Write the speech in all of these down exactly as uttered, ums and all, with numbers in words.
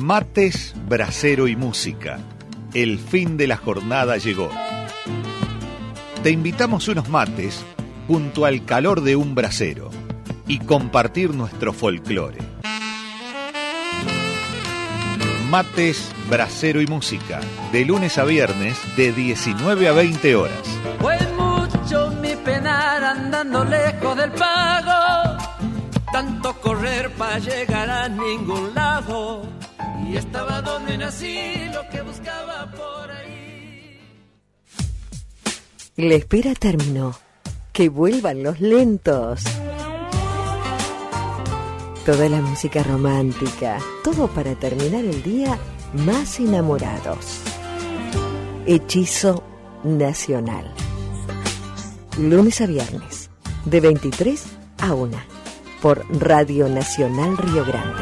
Mates, brasero y música. El fin de la jornada llegó. Te invitamos unos mates junto al calor de un brasero y compartir nuestro folclore. Mates, brasero y música, de lunes a viernes de diecinueve a veinte horas. Fue mucho mi penar andando lejos del pago, tanto correr para llegar a ningún lado, y estaba donde nací, lo que buscaba por ahí. La espera terminó. Que vuelvan los lentos. Toda la música romántica, todo para terminar el día más enamorados. Hechizo Nacional. Lunes a viernes, de veintitrés a una, por Radio Nacional Río Grande.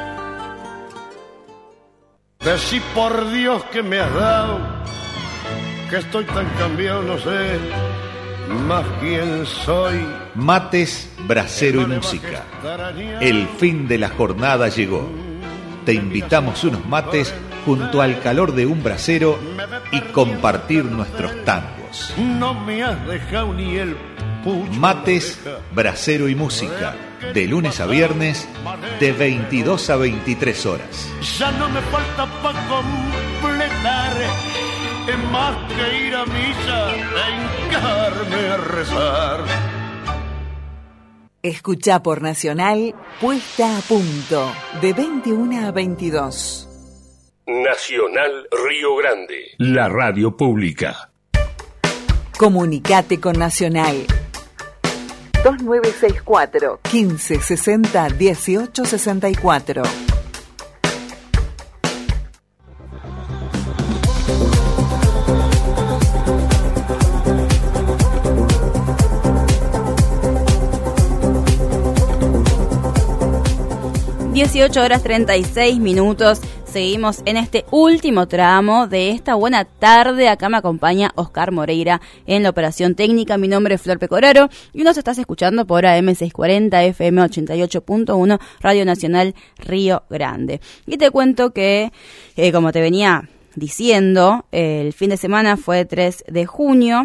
Decí por Dios que me has dado, que estoy tan cambiado, no sé más quién soy. Mates, brasero y música. El fin de la jornada llegó. Te invitamos unos mates junto al calor de un brasero y compartir nuestros tangos. No me has dejado ni el pucho. Mates, brasero y música. De lunes a viernes, de veintidós a veintitrés horas. Ya no me falta para completar. Es más que ir a misa, encarme a rezar. Escuchá por Nacional, Puesta a Punto, de veintiuno a veintidós. Nacional Río Grande, la radio pública. Comunicate con Nacional. dos nueve seis cuatro, quince sesenta, dieciocho sesenta y cuatro. dieciocho horas treinta y seis minutos. Seguimos en este último tramo de esta buena tarde. Acá me acompaña Oscar Moreira en la operación técnica. Mi nombre es Flor Pecoraro y nos estás escuchando por A M seiscientos cuarenta, F M ochenta y ocho punto uno, Radio Nacional Río Grande. Y te cuento que, eh, como te venía diciendo, eh, el fin de semana fue tres de junio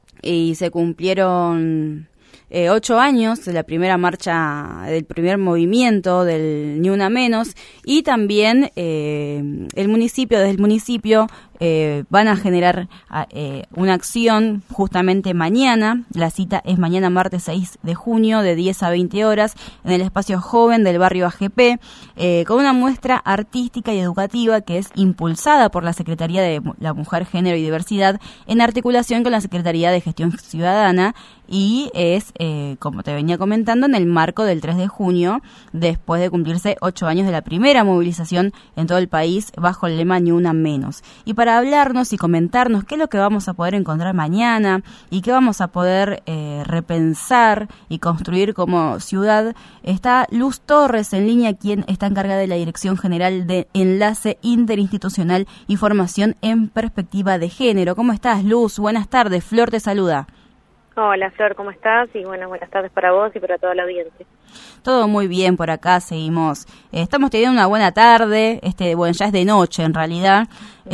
y se cumplieron Eh, ocho años de la primera marcha, del primer movimiento del Ni Una Menos, y también eh, el municipio, desde el municipio eh, van a generar eh, una acción justamente mañana. La cita es mañana martes seis de junio de diez a veinte horas en el espacio joven del barrio A G P, eh, con una muestra artística y educativa que es impulsada por la Secretaría de la Mujer, Género y Diversidad en articulación con la Secretaría de Gestión Ciudadana, y es, eh, como te venía comentando, en el marco del tres de junio, después de cumplirse ocho años de la primera movilización en todo el país bajo el lema Ni Una Menos. Y para hablarnos y comentarnos qué es lo que vamos a poder encontrar mañana y qué vamos a poder eh, repensar y construir como ciudad, está Luz Torres en línea, quien está encargada de la Dirección General de Enlace Interinstitucional y Formación en Perspectiva de Género. ¿Cómo estás, Luz? Buenas tardes, Flor te saluda. Hola Flor, ¿cómo estás? Y bueno, buenas tardes para vos y para toda la audiencia. Todo muy bien por acá, seguimos. Eh, estamos teniendo una buena tarde, este, bueno, ya es de noche en realidad,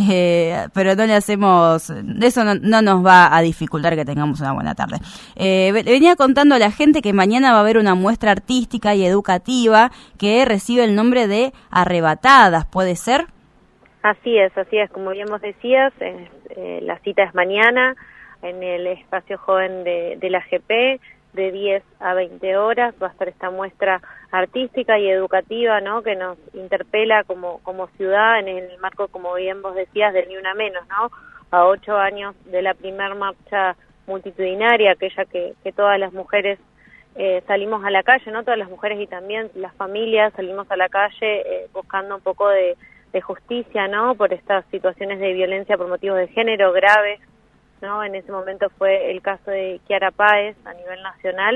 eh, pero no le hacemos, de eso no, no nos va a dificultar que tengamos una buena tarde. Eh, venía contando a la gente que mañana va a haber una muestra artística y educativa que recibe el nombre de Arrebatadas, ¿puede ser? Así es, así es, como bien vos decías, eh, eh, la cita es mañana en el espacio joven de, de la G P, de diez a veinte horas. Va a estar esta muestra artística y educativa, ¿no?, que nos interpela como, como ciudad en el marco, como bien vos decías, del Ni Una Menos, ¿no?, a ocho años de la primer marcha multitudinaria, aquella que, que todas las mujeres eh, salimos a la calle, ¿no?, todas las mujeres y también las familias salimos a la calle eh, buscando un poco de, de justicia, ¿no?, por estas situaciones de violencia por motivos de género graves, ¿no? En ese momento fue el caso de Kiara Páez a nivel nacional,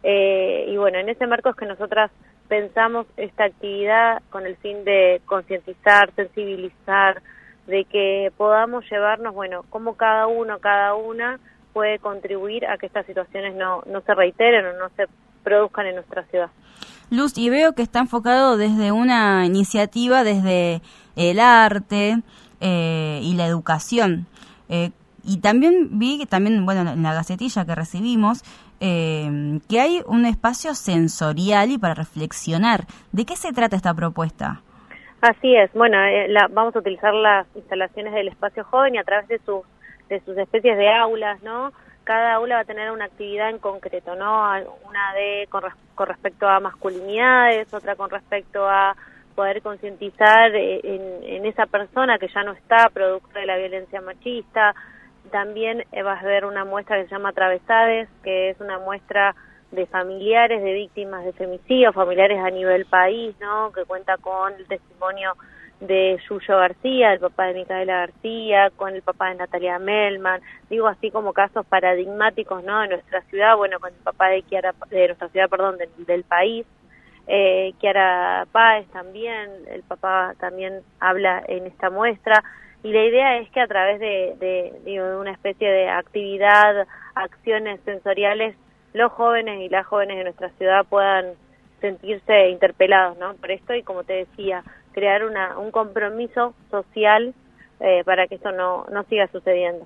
eh, y bueno, en ese marco es que nosotras pensamos esta actividad con el fin de concientizar, sensibilizar, de que podamos llevarnos, bueno, cómo cada uno, cada una puede contribuir a que estas situaciones no, no se reiteren o no se produzcan en nuestra ciudad. Luz, y veo que está enfocado desde una iniciativa, desde el arte eh, y la educación. Eh, y también vi que también, bueno, en la gacetilla que recibimos, eh, que hay un espacio sensorial y para reflexionar. ¿De qué se trata esta propuesta? Así es, bueno, eh, la, vamos a utilizar las instalaciones del Espacio Joven y a través de sus, de sus especies de aulas, ¿no? Cada aula va a tener una actividad en concreto, ¿no? Una de con, res, con respecto a masculinidades, otra con respecto a poder concientizar en, en esa persona que ya no está producto de la violencia machista. También va a haber una muestra que se llama Atravesades, que es una muestra de familiares de víctimas de femicidio, familiares a nivel país, ¿no? Que cuenta con el testimonio de Yuyo García, el papá de Micaela García, con el papá de Natalia Melman, digo así como casos paradigmáticos, ¿no? De nuestra ciudad, bueno, con el papá de Kiara, de nuestra ciudad, perdón, de, del país, eh, Kiara Páez también, el papá también habla en esta muestra, y la idea es que a través de, de, digo, de una especie de actividad, acciones sensoriales, los jóvenes y las jóvenes de nuestra ciudad puedan sentirse interpelados, ¿no? Por esto, y como te decía, crear una, un compromiso social eh, para que esto no, no siga sucediendo.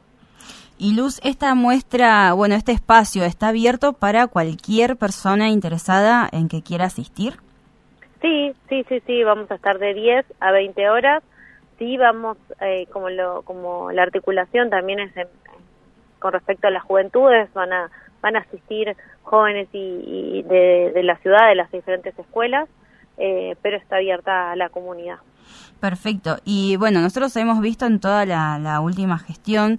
Y Luz, esta muestra, bueno, este espacio está abierto para cualquier persona interesada en que quiera asistir. Sí, sí, sí, sí, vamos a estar de diez a veinte horas. Sí, vamos, eh, como lo, como la articulación también es en, con respecto a las juventudes, van a van a asistir jóvenes y, y de, de la ciudad, de las diferentes escuelas, eh, pero está abierta a la comunidad. Perfecto. Y bueno, nosotros hemos visto en toda la, la última gestión,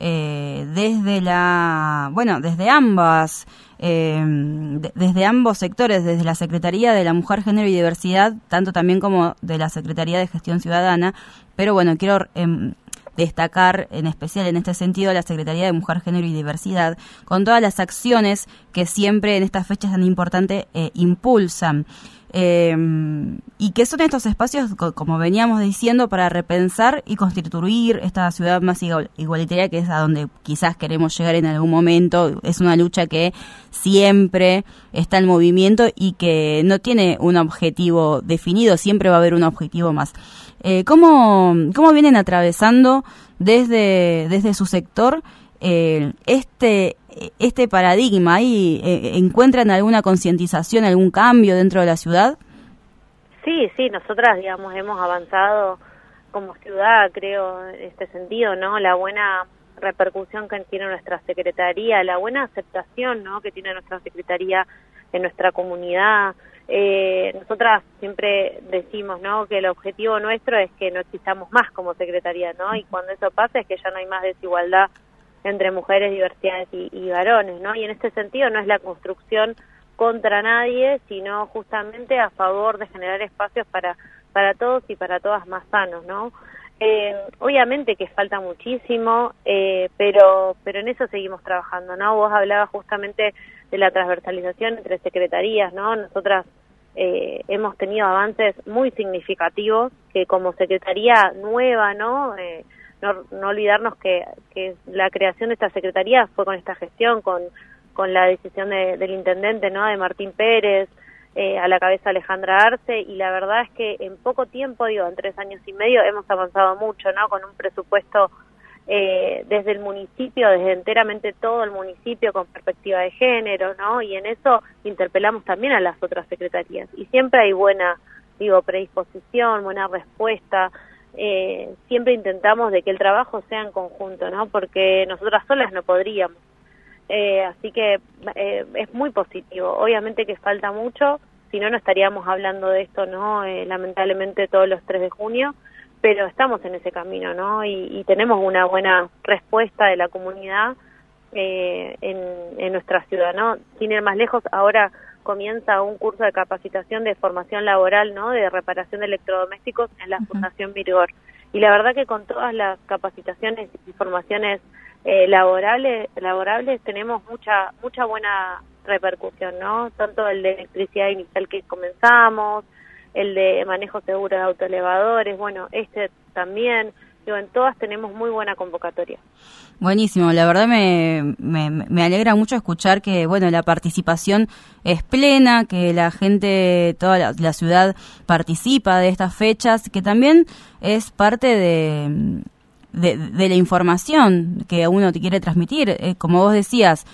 eh, desde la, bueno, desde ambas, eh, de, desde ambos sectores, desde la Secretaría de la Mujer, Género y Diversidad, tanto también como de la Secretaría de Gestión Ciudadana, pero bueno, quiero eh, destacar en especial en este sentido la Secretaría de Mujer, Género y Diversidad, con todas las acciones que siempre en estas fechas tan importantes eh, impulsan. Eh, y que son estos espacios, como veníamos diciendo, para repensar y constituir esta ciudad más igualitaria, que es a donde quizás queremos llegar en algún momento. Es una lucha que siempre está en movimiento y que no tiene un objetivo definido, siempre va a haber un objetivo más. Eh, ¿cómo, cómo vienen atravesando desde, desde su sector eh, este este paradigma? ¿Y eh, encuentran alguna concientización, algún cambio dentro de la ciudad? Sí, sí, nosotras, digamos, hemos avanzado como ciudad, creo, en este sentido, ¿no? La buena repercusión que tiene nuestra secretaría, la buena aceptación, ¿no?, que tiene nuestra secretaría en nuestra comunidad. Eh, nosotras siempre decimos, ¿no?, que el objetivo nuestro es que no existamos más como secretaría, ¿no? Y cuando eso pasa es que ya no hay más desigualdad entre mujeres, diversidades y, y varones, ¿no? Y en este sentido no es la construcción contra nadie, sino justamente a favor de generar espacios para para todos y para todas más sanos, ¿no? Eh, obviamente que falta muchísimo, eh, pero pero en eso seguimos trabajando, ¿no? Vos hablabas justamente de la transversalización entre secretarías, ¿no? Nosotras eh, hemos tenido avances muy significativos que como secretaría nueva, ¿no?, eh, No, no olvidarnos que, que la creación de esta secretaría fue con esta gestión, con, con la decisión de, del intendente, ¿no?, de Martín Pérez, eh, a la cabeza Alejandra Arce, y la verdad es que en poco tiempo, digo, en tres años y medio, hemos avanzado mucho, ¿no?, con un presupuesto eh, desde el municipio, desde enteramente todo el municipio, con perspectiva de género, ¿no?, y en eso interpelamos también a las otras secretarías, y siempre hay buena, digo, predisposición, buena respuesta. Eh, siempre intentamos de que el trabajo sea en conjunto, ¿no?, porque nosotras solas no podríamos. Eh, así que eh, es muy positivo. Obviamente que falta mucho, si no, no estaríamos hablando de esto, ¿no?, eh, lamentablemente todos los tres de junio, pero estamos en ese camino, ¿no?, y, y tenemos una buena respuesta de la comunidad eh, en, en nuestra ciudad, ¿no? Sin ir más lejos, ahora comienza un curso de capacitación de formación laboral, ¿no?, de reparación de electrodomésticos en la uh-huh. Fundación Virgor. Y la verdad que con todas las capacitaciones y formaciones eh, laborables, laborables tenemos mucha mucha buena repercusión, ¿no? Tanto el de electricidad inicial que comenzamos, el de manejo seguro de autoelevadores, bueno, este también, digo, en todas tenemos muy buena convocatoria. Buenísimo, la verdad me, me, me alegra mucho escuchar que, bueno, la participación es plena, que la gente, toda la, la ciudad participa de estas fechas, que también es parte de... De, de la información que uno te quiere transmitir. Eh, como vos decías,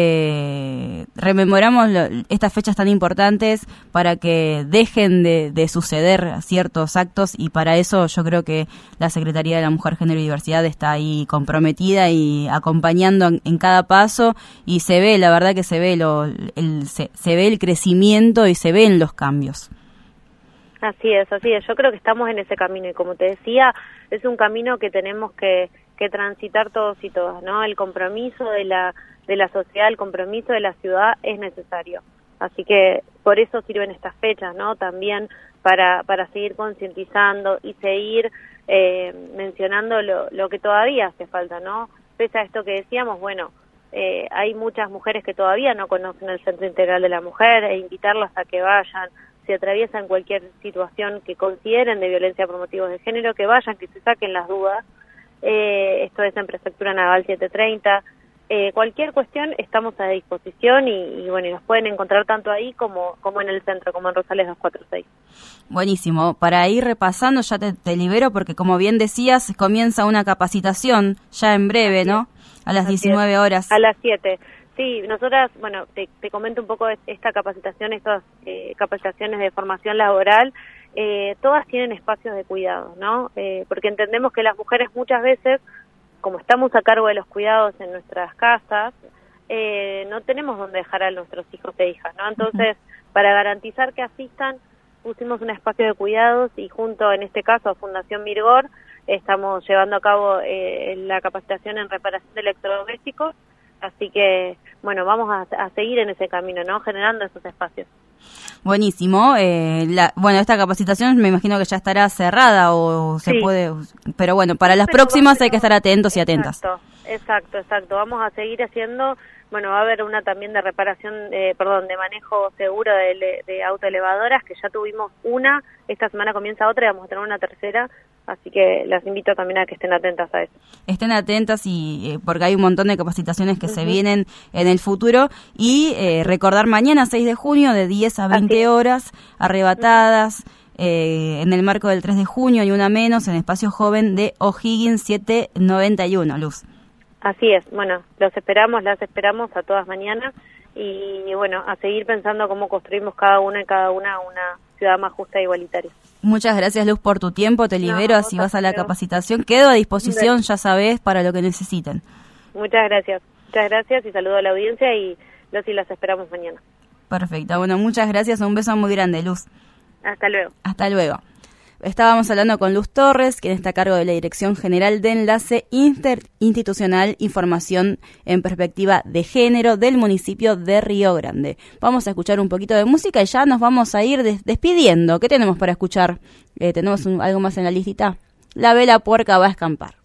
eh, rememoramos lo, estas fechas tan importantes para que dejen de, de suceder ciertos actos, y para eso yo creo que la Secretaría de la Mujer, Género y Diversidad está ahí comprometida y acompañando en, en cada paso, y se ve, la verdad que se ve, lo, el, se, se ve el crecimiento y se ven los cambios. Así es, así es. Yo creo que estamos en ese camino y, como te decía, es un camino que tenemos que, que transitar todos y todas, ¿no? El compromiso de la de la sociedad, el compromiso de la ciudad es necesario. Así que por eso sirven estas fechas, ¿no? También para para seguir concientizando y seguir eh, mencionando lo, lo que todavía hace falta, ¿no? Pese a esto que decíamos, bueno, eh, hay muchas mujeres que todavía no conocen el Centro Integral de la Mujer, e invitarlas a que vayan. Si atraviesan cualquier situación que consideren de violencia por motivos de género, que vayan, que se saquen las dudas. Eh, esto es en Prefectura Naval setecientos treinta. Eh, cualquier cuestión estamos a disposición y, y bueno, y nos pueden encontrar tanto ahí como, como en el centro, como en Rosales doscientos cuarenta y seis. Buenísimo. Para ir repasando, ya te, te libero porque, como bien decías, comienza una capacitación ya en breve, ¿no? A las diecinueve horas. A las siete. Sí, nosotras, bueno, te, te comento un poco esta capacitación, estas eh, capacitaciones de formación laboral, eh, todas tienen espacios de cuidado, ¿no? Eh, porque entendemos que las mujeres muchas veces, como estamos a cargo de los cuidados en nuestras casas, eh, no tenemos dónde dejar a nuestros hijos e hijas, ¿no? Entonces, para garantizar que asistan, pusimos un espacio de cuidados y junto, en este caso, a Fundación Mirgor, estamos llevando a cabo eh, la capacitación en reparación de electrodomésticos. Así que, bueno, vamos a, a seguir en ese camino, ¿no? Generando esos espacios. Buenísimo. Eh, la, bueno, esta capacitación me imagino que ya estará cerrada o se sí. puede... Pero bueno, para las pero próximas pero, hay que estar atentos y atentas. Exacto, exacto, exacto. Vamos a seguir haciendo... Bueno, va a haber una también de reparación, eh, perdón, de manejo seguro de, de autoelevadoras, que ya tuvimos una. Esta semana comienza otra y vamos a tener una tercera. Así que las invito también a que estén atentas a eso. Estén atentas y eh, porque hay un montón de capacitaciones que uh-huh. se vienen en el futuro. Y eh, recordar mañana, seis de junio, de diez a veinte horas, arrebatadas, uh-huh. eh, en el marco del tres de junio y una menos, en Espacio Joven de O'Higgins setecientos noventa y uno, Luz. Así es. Bueno, los esperamos, las esperamos a todas mañana. Y, y bueno, a seguir pensando cómo construimos cada una y cada una una ciudad más justa e igualitaria. Muchas gracias, Luz, por tu tiempo. Te libero, no, así vas a la capacitación. Quedo a disposición, ya sabés, para lo que necesiten. Muchas gracias. Muchas gracias y saludo a la audiencia y los y las esperamos mañana. Perfecto. Bueno, muchas gracias. Un beso muy grande, Luz. Hasta luego. Hasta luego. Estábamos hablando con Luz Torres, quien está a cargo de la Dirección General de Enlace Interinstitucional Información en Perspectiva de Género del municipio de Río Grande. Vamos a escuchar un poquito de música y ya nos vamos a ir des- despidiendo. ¿Qué tenemos para escuchar? Eh, ¿Tenemos un, algo más en la listita? La vela puerca va a escampar.